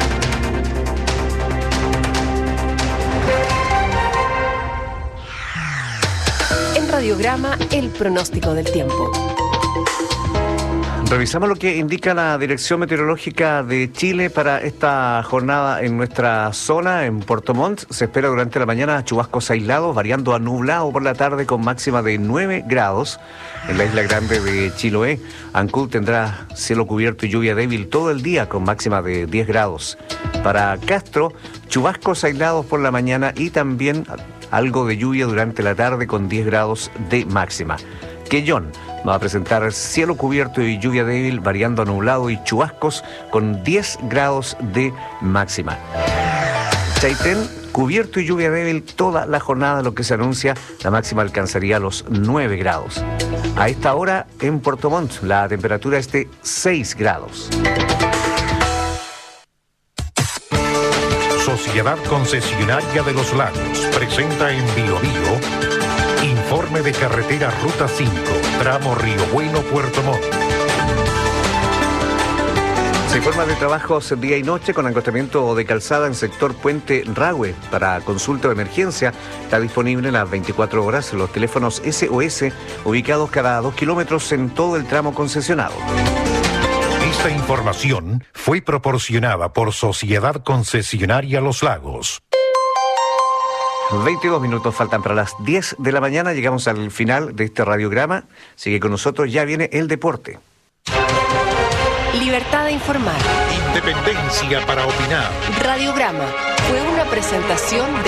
En Radiograma, el pronóstico del tiempo. Revisamos lo que indica la Dirección Meteorológica de Chile para esta jornada en nuestra zona, en Puerto Montt. Se espera durante la mañana chubascos aislados, variando a nublado por la tarde con máxima de 9 grados. En la isla grande de Chiloé, Ancud tendrá cielo cubierto y lluvia débil todo el día con máxima de 10 grados. Para Castro, chubascos aislados por la mañana y también algo de lluvia durante la tarde con 10 grados de máxima. Quellón va a presentar cielo cubierto y lluvia débil, variando a nublado y chubascos con 10 grados de máxima. Chaitén, cubierto y lluvia débil toda la jornada, lo que se anuncia, la máxima alcanzaría los 9 grados. A esta hora en Puerto Montt la temperatura es de 6 grados. Sociedad Concesionaria de los Lagos presenta en Bio Bio informe de carretera Ruta 5, tramo Río Bueno, Puerto Montt. Se informa de trabajos día y noche con acostamiento de calzada en sector Puente Rahue. Para consulta o emergencia está disponible las 24 horas los teléfonos SOS ubicados cada 2 kilómetros en todo el tramo concesionado. Esta información fue proporcionada por Sociedad Concesionaria Los Lagos. 22 minutos faltan para las 10 de la mañana. Llegamos al final de este radiograma. Sigue con nosotros, ya viene el deporte. Libertad de informar. Independencia para opinar. Radiograma fue una presentación de...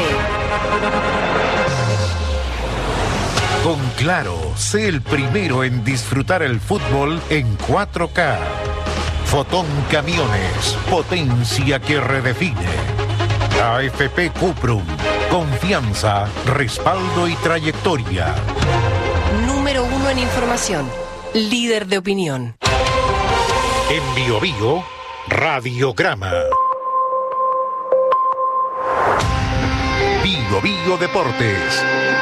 Con Claro, sé el primero en disfrutar el fútbol en 4K. Fotón Camiones, potencia que redefine. AFP Cuprum, confianza, respaldo y trayectoria. Número 1 en información, líder de opinión. En Bio Bio, Radiograma. Bio Bio Deportes.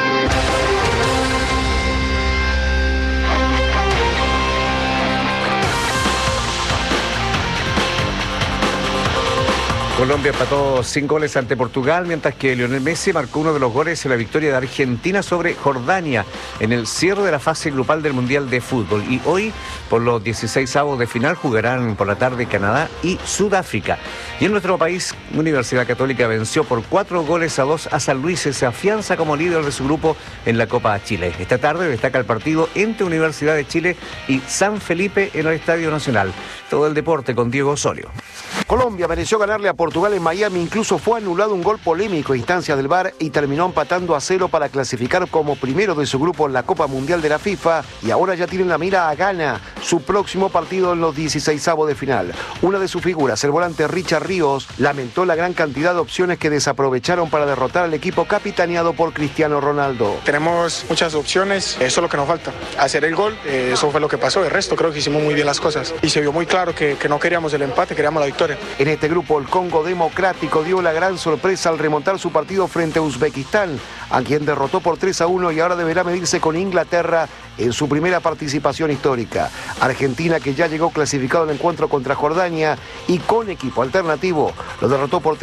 Colombia empató 5 goles ante Portugal, mientras que Lionel Messi marcó uno de los goles en la victoria de Argentina sobre Jordania en el cierre de la fase grupal del Mundial de Fútbol. Y hoy, por los 16avos de final, jugarán por la tarde Canadá y Sudáfrica. Y en nuestro país, Universidad Católica venció por 4-2 a San Luis y se afianza como líder de su grupo en la Copa Chile. Esta tarde destaca el partido entre Universidad de Chile y San Felipe en el Estadio Nacional. Todo el deporte con Diego Osorio. Colombia mereció ganarle a Portugal en Miami, incluso fue anulado un gol polémico a instancias del VAR y terminó empatando a 0 para clasificar como primero de su grupo en la Copa Mundial de la FIFA y ahora ya tienen la mira a Ghana, su próximo partido en los 16avos de final. Una de sus figuras, el volante Richard Ríos, lamentó la gran cantidad de opciones que desaprovecharon para derrotar al equipo capitaneado por Cristiano Ronaldo. Tenemos muchas opciones, eso es lo que nos falta, hacer el gol, eso fue lo que pasó, el resto creo que hicimos muy bien las cosas y se vio muy claro que no queríamos el empate, queríamos la victoria. En este grupo el Congo Democrático dio la gran sorpresa al remontar su partido frente a Uzbekistán, a quien derrotó por 3-1 y ahora deberá medirse con Inglaterra en su primera participación histórica. Argentina, que ya llegó clasificado al encuentro contra Jordania y con equipo alternativo, lo derrotó por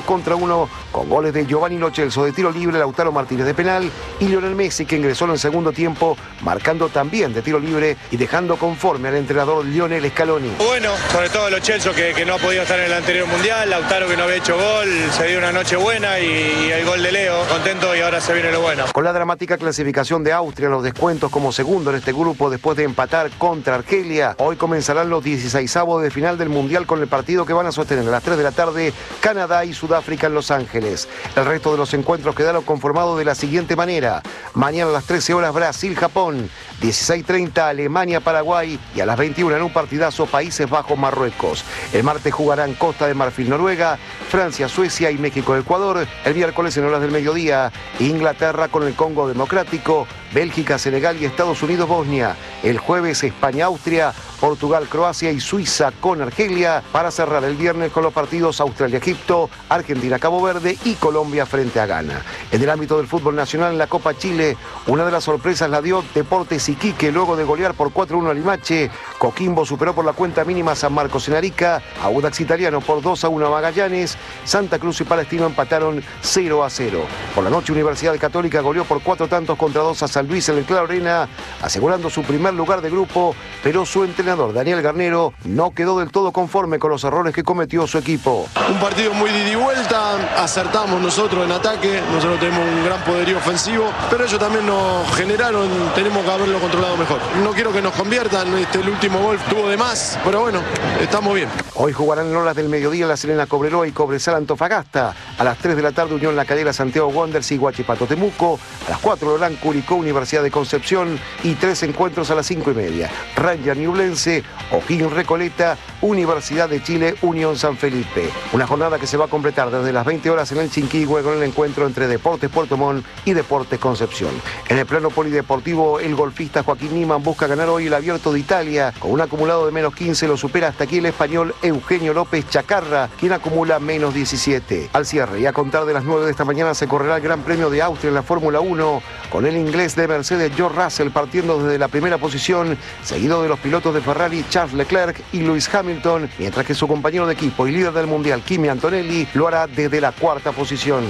3-1 con goles de Giovanni Lo Celso de tiro libre, Lautaro Martínez de penal y Lionel Messi, que ingresó en el segundo tiempo marcando también de tiro libre y dejando conforme al entrenador Lionel Scaloni. Bueno, sobre todo Lo Celso que no ha podido estar en el anterior mundial, Lautaro que no había hecho gol, se dio una noche buena y el gol de Leo, contento y ahora se viene lo bueno. Con la dramática clasificación de Austria en los descuentos como segundo en este grupo después de empatar contra Argelia, hoy comenzarán los 16avos de final del Mundial con el partido que van a sostener a las 3 de la tarde Canadá y Sudáfrica en Los Ángeles. El resto de los encuentros quedaron conformados de la siguiente manera: mañana a las 13 horas Brasil-Japón, 16:30 Alemania-Paraguay y a las 21 en un partidazo Países Bajos-Marruecos. El martes jugarán Costa de Marfil-Noruega, Francia-Suecia y México-Ecuador. El miércoles en horas del mediodía, Inglaterra con el Congo Democrático, Bélgica-Senegal y Estados Unidos-Bosnia. El jueves España-Austria, Portugal-Croacia y Suiza con Argelia, para cerrar el viernes con los partidos Australia-Egipto, Argentina-Cabo Verde y Colombia frente a Ghana. En el ámbito del fútbol nacional en la Copa Chile, una de las sorpresas la dio Deportes Iquique luego de golear por 4-1 a Limache. Coquimbo superó por la cuenta mínima a San Marcos en Arica, Audax Italiano por 2-1 a Magallanes, Santa Cruz y Palestino empataron 0-0. Por la noche Universidad Católica goleó por 4-2 a San Luis en el Claro Arena, asegurando su primer lugar de grupo, pero su entrenador Daniel Garnero no quedó del todo conforme con los errores que cometió su equipo. Un partido muy de ida y vuelta, acertamos nosotros en ataque, nosotros tenemos un gran poderío ofensivo, pero ellos también nos generaron, tenemos que haberlo controlado mejor. No quiero que nos conviertan, el último gol tuvo de más, pero bueno, estamos bien. Hoy jugarán en horas del mediodía La Serena Cobreloa y Cobresal Antofagasta. A las 3 de la tarde Unión La Calera Santiago Wanderers y Huachipato Temuco. A las 4 Lorán Curicó Universidad de Concepción y 3 encuentros a las 5:30. Ranger Ñublense, O'Higgins Recoleta, Universidad de Chile, Unión San Felipe. Una jornada que se va a completar desde las 20 horas en el Chinquihue con el encuentro entre Deportes Puerto Montt y Deportes Concepción. En el plano polideportivo, el golfista Joaquín Niemann busca ganar hoy el Abierto de Italia. Con un acumulado de menos 15 lo supera hasta aquí el español Eugenio López Chacarra, quien acumula menos 17. Al cierre y a contar de las 9 de esta mañana se correrá el Gran Premio de Austria en la Fórmula 1 con el inglés de Mercedes George Russell partiendo desde la primera posición, seguido de los pilotos de Ferrari Charles Leclerc y Lewis Hamilton, mientras que su compañero de equipo y líder del Mundial Kimi Antonelli lo hará desde la cuarta posición.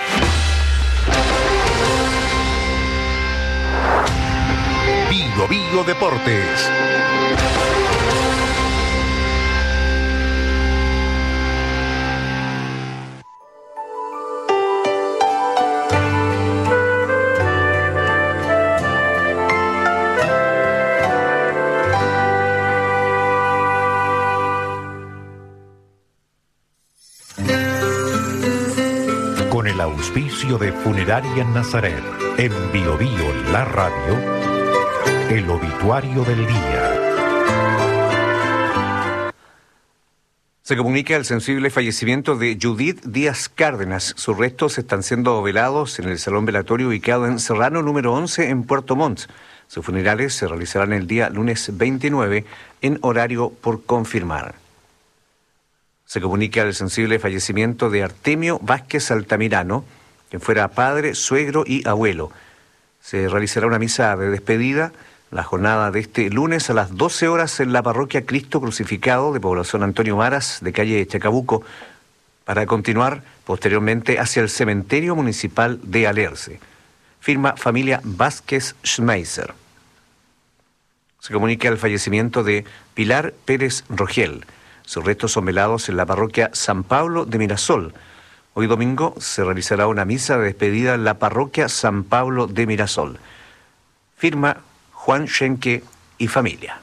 Bio Bio Deportes. con el auspicio de Funeraria Nazaret, en Bio Bio, la radio, el obituario del día. Se comunica el sensible fallecimiento de Judith Díaz Cárdenas. Sus restos están siendo velados en el salón velatorio ubicado en Serrano número 11 en Puerto Montt. Sus funerales se realizarán el día lunes 29 en horario por confirmar. Se comunica el sensible fallecimiento de Artemio Vázquez Altamirano, quien fuera padre, suegro y abuelo. Se realizará una misa de despedida la jornada de este lunes a las 12 horas en la parroquia Cristo Crucificado de Población Antonio Varas, de calle Chacabuco, para continuar posteriormente hacia el cementerio municipal de Alerce. Firma familia Vázquez Schmeiser. Se comunica el fallecimiento de Pilar Pérez Rogel. Sus restos son velados en la parroquia San Pablo de Mirasol. Hoy domingo se realizará una misa de despedida en la parroquia San Pablo de Mirasol. Firma Juan Schenke y familia.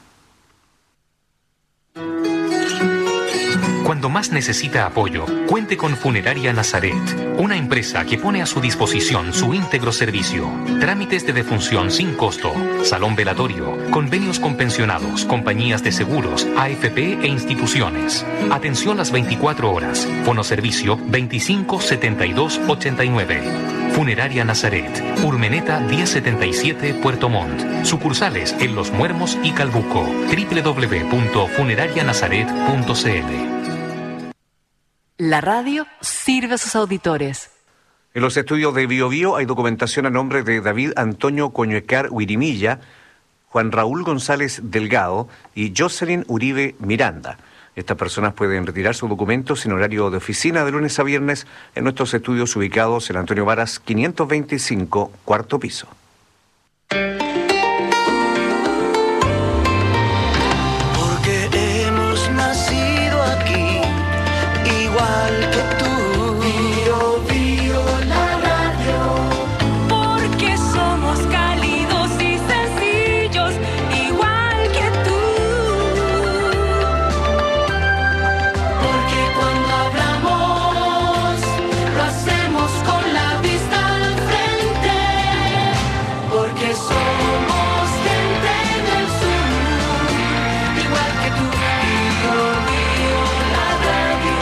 Cuando más necesita apoyo, cuente con Funeraria Nazaret, una empresa que pone a su disposición su íntegro servicio. Trámites de defunción sin costo, salón velatorio, convenios con pensionados, compañías de seguros, AFP e instituciones. Atención las 24 horas. Fonoservicio 25 72 89. Funeraria Nazaret, Urmeneta 1077, Puerto Montt. Sucursales en Los Muermos y Calbuco. www.funerarianazaret.cl. La radio sirve a sus auditores. En los estudios de Bio Bio hay documentación a nombre de David Antonio Coñuecar Huirimilla, Juan Raúl González Delgado y Jocelyn Uribe Miranda. Estas personas pueden retirar sus documentos en horario de oficina de lunes a viernes en nuestros estudios ubicados en Antonio Varas 525, cuarto piso. Porque hemos nacido aquí, igual que tú. Bio Bio, la radio. Porque somos cálidos y sencillos, igual que tú. Porque cuando hablamos, lo hacemos con la vista al frente. Porque somos gente del sur, igual que tú. Bio Bio, la radio.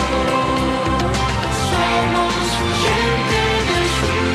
Somos gente del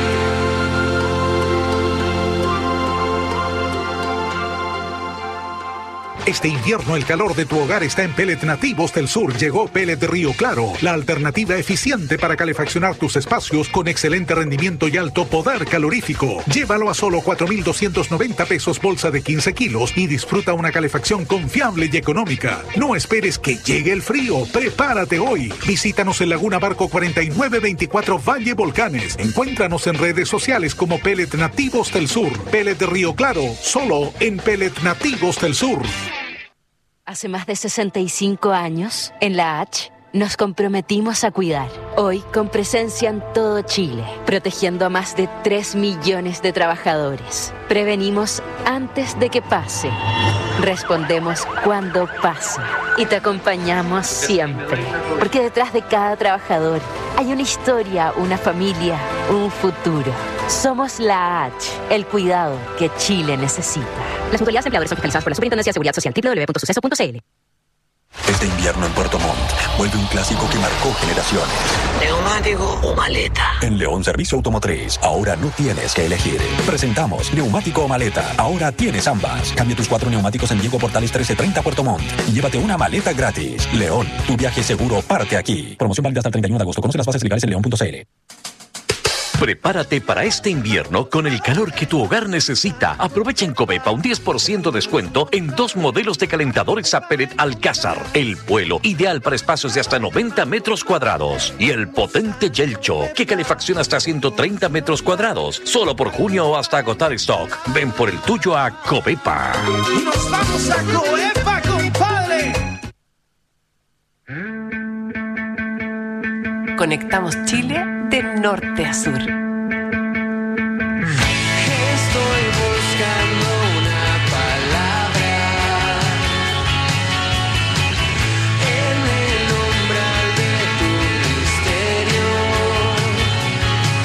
Este invierno el calor de tu hogar está en Pellet Nativos del Sur. Llegó Pellet Río Claro, la alternativa eficiente para calefaccionar tus espacios con excelente rendimiento y alto poder calorífico. Llévalo a solo 4.290 pesos bolsa de 15 kilos y disfruta una calefacción confiable y económica. No esperes que llegue el frío, prepárate hoy. Visítanos en Laguna Barco 4924 Valle Volcanes. Encuéntranos en redes sociales como Pellet Nativos del Sur. Pellet Río Claro, solo en Pellet Nativos del Sur. Hace más de 65 años, en la H, nos comprometimos a cuidar. Hoy, con presencia en todo Chile, protegiendo a más de 3 millones de trabajadores. Prevenimos antes de que pase. Respondemos cuando pase. Y te acompañamos siempre. Porque detrás de cada trabajador hay una historia, una familia, un futuro. Somos la H, el cuidado que Chile necesita. Las autoridades empleadoras son fiscalizadas por la Superintendencia de Seguridad Social. www.suceso.cl. Este invierno en Puerto Montt vuelve un clásico que marcó generaciones. ¿Neumático o maleta? En León Servicio Automotriz, ahora no tienes que elegir. Presentamos neumático o maleta. Ahora tienes ambas. Cambia tus 4 neumáticos en Diego Portales 1330 Puerto Montt y llévate una maleta gratis. León, tu viaje seguro parte aquí. Promoción válida hasta el 31 de agosto. Conoce las bases legales en león.cl. Prepárate para este invierno con el calor que tu hogar necesita. Aprovecha en Covepa un 10% descuento en 2 modelos de calentadores a pellet Alcázar. El Vuelo, ideal para espacios de hasta 90 metros cuadrados. Y el potente Yelcho, que calefacciona hasta 130 metros cuadrados. Solo por junio o hasta agotar stock. Ven por el tuyo a Covepa. ¡Nos vamos a Covepa, compadre! Conectamos Chile de norte a sur. Estoy buscando una palabra en el umbral de tu misterio.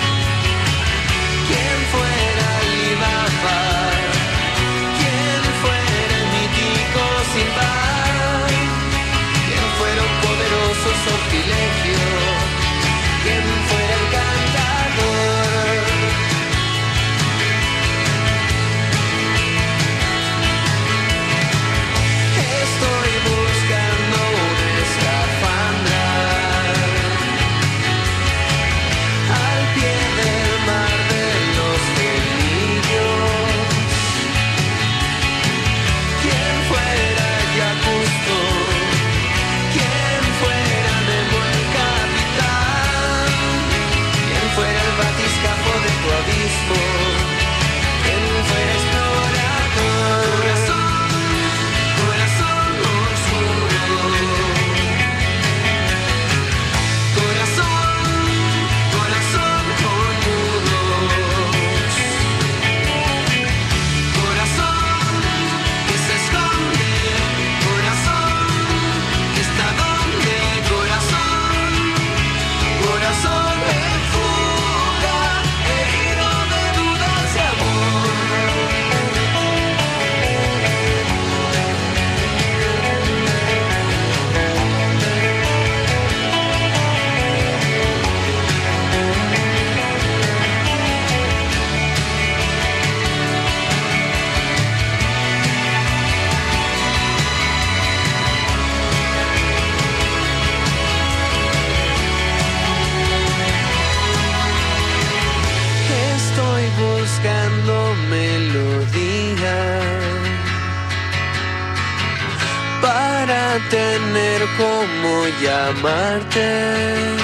tener cómo llamarte.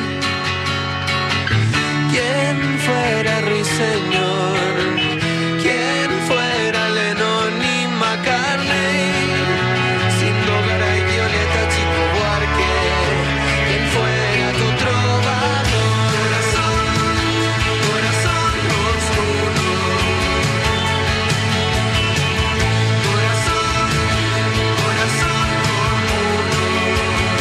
¿Quién fuera Ruiseñor? ¿Quién fuera Lennon y McCartney? Sin Dogara y Violeta, Chico Buarque. ¿Quién fuera tu trovador? Corazón, corazón oscuro. Corazón, corazón común.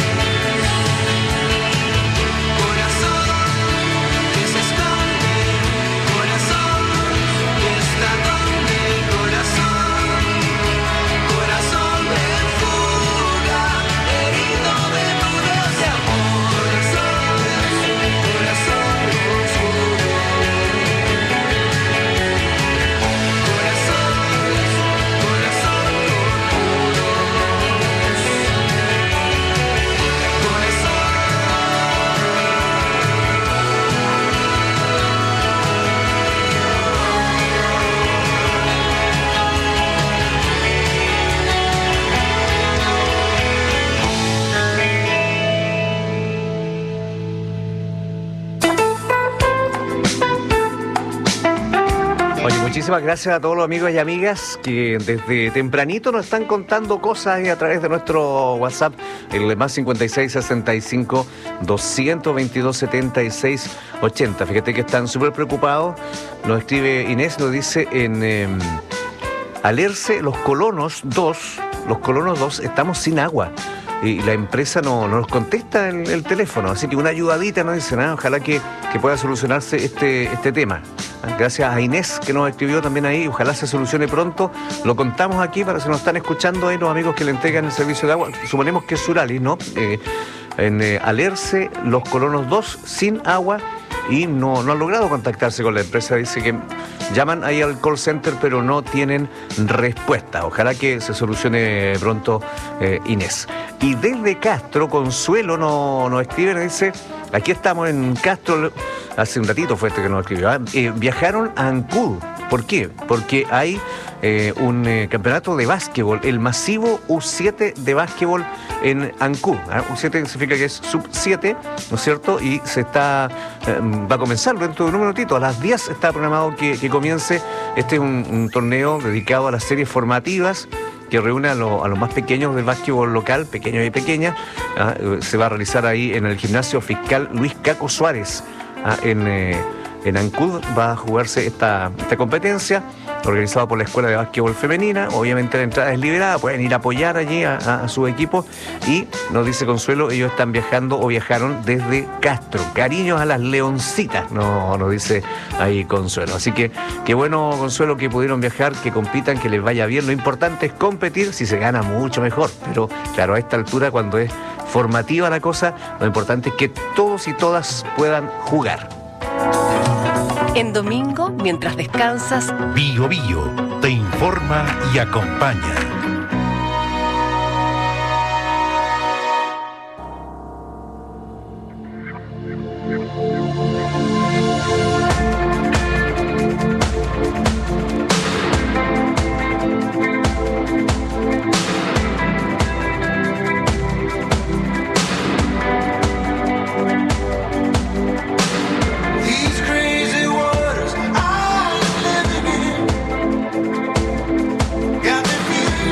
Corazón que se esconde, corazón que está donde, corazón, corazón de fuga, herido de nudos de amor, corazón, corazón oscuro, corazón, corazón Oye, muchísimas gracias a todos los amigos y amigas que desde tempranito nos están contando cosas a través de nuestro WhatsApp, el más 56 65 222 76 80. Fíjate que están súper preocupados. Nos escribe Inés, nos dice en Alerce, los Colonos 2, estamos sin agua. Y la empresa no nos contesta el teléfono, así que una ayudadita nos dicen, ojalá que pueda solucionarse este tema. Gracias a Inés que nos escribió también ahí, ojalá se solucione pronto. Lo contamos aquí para si nos están escuchando ahí los amigos que le entregan el servicio de agua. Suponemos que es Surali, ¿no? En Alerce, los Colonos 2, sin agua, y no han logrado contactarse con la empresa. Dice que llaman ahí al call center, pero no tienen respuesta. Ojalá que se solucione pronto, Inés. Y desde Castro, Consuelo nos escribe, nos dice, aquí estamos en Castro, hace un ratito fue este que nos escribió, viajaron a Ancud. ¿Por qué? Porque hay un campeonato de básquetbol, el masivo U7 de básquetbol en Ancud. U7 significa que es sub 7, ¿no es cierto? Y va a comenzar dentro de un minutito. A las 10 está programado que comience. Este es un torneo dedicado a las series formativas que reúne a los más pequeños del básquetbol local, pequeños y pequeñas. Se va a realizar ahí en el gimnasio fiscal Luis Caco Suárez, en Ancud. Va a jugarse esta competencia, organizada por la Escuela de Básquetbol Femenina. Obviamente la entrada es liberada, pueden ir a apoyar allí a su equipo. Y nos dice Consuelo, ellos están viajando o viajaron desde Castro. Cariños a las leoncitas, nos dice ahí Consuelo. Así que qué bueno, Consuelo, que pudieron viajar, que compitan, que les vaya bien. Lo importante es competir, si se gana mucho mejor. Pero claro, a esta altura, cuando es formativa la cosa, lo importante es que todos y todas puedan jugar. En domingo, mientras descansas, Bio Bio te informa y acompaña. Got me feeling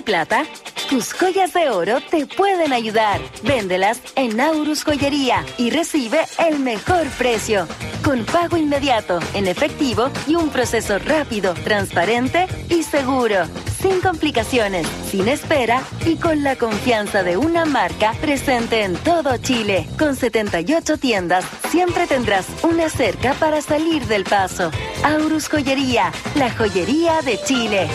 plata? Tus joyas de oro te pueden ayudar. Véndelas en Aurus Joyería y recibe el mejor precio. Con pago inmediato, en efectivo y un proceso rápido, transparente y seguro. Sin complicaciones, sin espera y con la confianza de una marca presente en todo Chile. Con 78 tiendas, siempre tendrás una cerca para salir del paso. Aurus Joyería, la joyería de Chile.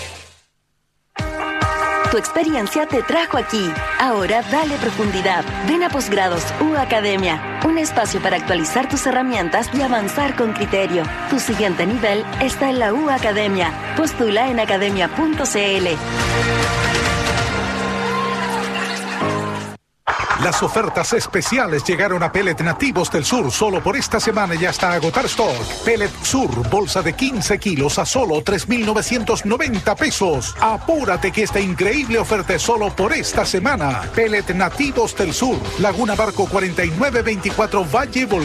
Tu experiencia te trajo aquí. Ahora dale profundidad. Ven a Posgrados U Academia. Un espacio para actualizar tus herramientas y avanzar con criterio. Tu siguiente nivel está en la U Academia. Postula en academia.cl. Las ofertas especiales llegaron a Pellet Nativos del Sur solo por esta semana y hasta agotar stock. Pellet Sur, bolsa de 15 kilos a solo 3,990 pesos. Apúrate que esta increíble oferta es solo por esta semana. Pellet Nativos del Sur, Laguna Barco 4924 Valle Volcán.